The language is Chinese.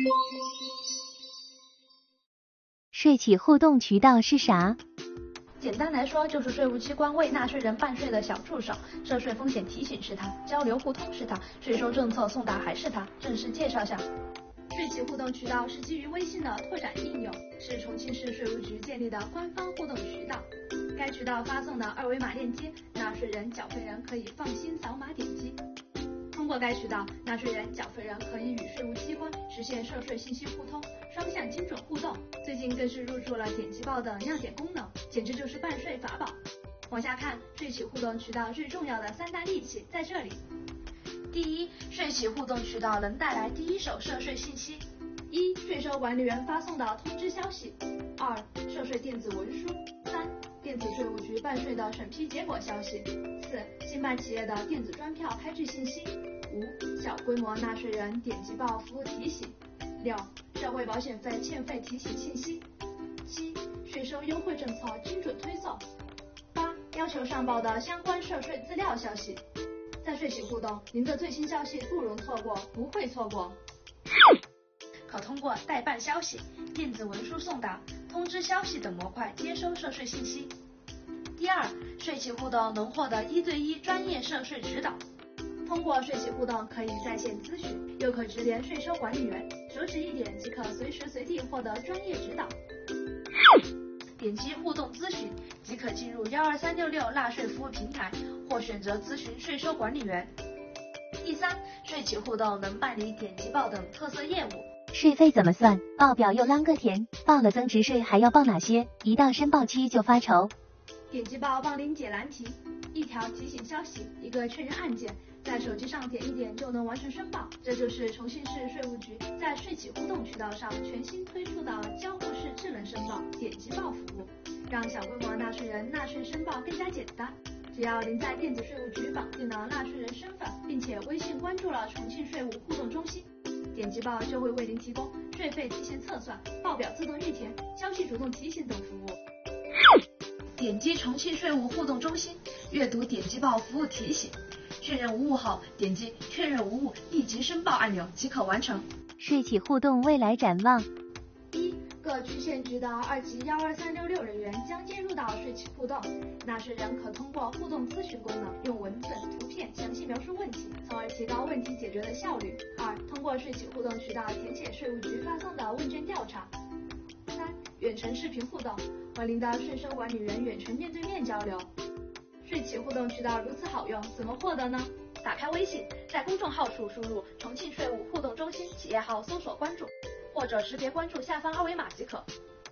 税企互动渠道是啥？ 简单来说，就是税务机关为纳税人办税的小助手，涉税风险提醒是他，交流互通是他，税收政策送达还是他。正式介绍下，税企互动渠道是基于微信的拓展应用，是重庆市税务局建立的官方互动渠道。该渠道发送的二维码链接，纳税人、缴费人可以放心扫码点击。通过该渠道，纳税人、缴费人可以与税务机关实现涉税信息互通，双向精准互动。最近更是入驻了点击报的亮点功能，简直就是办税法宝。往下看，税企互动渠道最重要的3大利器在这里。第一，税企互动渠道能带来第一手涉税信息：一、税收管理员发送的通知消息；二、涉税电子文书；三、电子税务局办税的审批结果消息；四、新办企业的电子专票开具信息；五、小规模纳税人点击报服务提醒；六、社会保险费欠费提醒信息；七、税收优惠政策精准推送；八、要求上报的相关涉税资料消息。在税企互动，您的最新消息不容错过，不会错过。可通过代办消息、电子文书送达、通知消息等模块接收涉税信息。第二，税企互动能获得1对1专业涉税指导。通过税企互动可以在线咨询，又可直连税收管理员，手指一点即可随时随地获得专业指导。点击互动咨询即可进入12366纳税服务平台，或选择咨询税收管理员。第三，税企互动能办理点击报等特色业务。 税费怎么算？报表又啷个填？报了增值税还要报哪些？一到申报期就发愁。 点击报帮您解难题，一条提醒消息，一个确认按键，在手机上点一点就能完成申报。这就是重庆市税务局在税企互动渠道上全新推出的交互式智能申报点击报服务，让小规模纳税人纳税申报更加简单。只要您在电子税务局绑定了纳税人身份，并且微信关注了重庆税务互动中心，点击报就会为您提供税费提前测算、报表自动预填、消息主动提醒等服务。点击重庆税务互动中心，阅读点击报服务提醒，确认无误后，点击确认无误立即申报按钮即可完成。 税企互动未来展望： 一、各区县局的2级12366人员将接入到税企互动，纳税人可通过互动咨询功能，用文字、图片详细描述问题，从而提高问题解决的效率。二、通过税企互动渠道填写税务局发送的问卷调查。三、远程视频互动，和您的税收管理员远程面对面交流。税企互动渠道如此好用，怎么获得呢？打开微信，在公众号处输入重庆税务互动中心企业号搜索关注，或者识别关注下方二维码即可。